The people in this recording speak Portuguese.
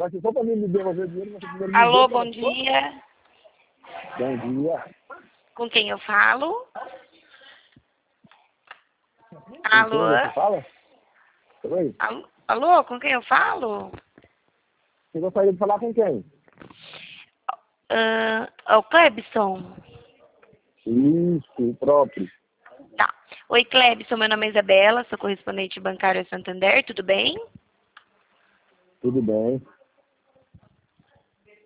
vai ser só para mim me devolver o dinheiro, mas primeiro me Alô, dê, bom dia. Bom dia. Com quem eu falo? Com quem Alô? você fala? Oi? Alô, com quem eu falo? Você gostaria de falar com quem? É o Clebson. Isso, o próprio. Tá. Oi, Clebson, meu nome é Isabela, sou correspondente bancária Santander, tudo bem? Tudo bem.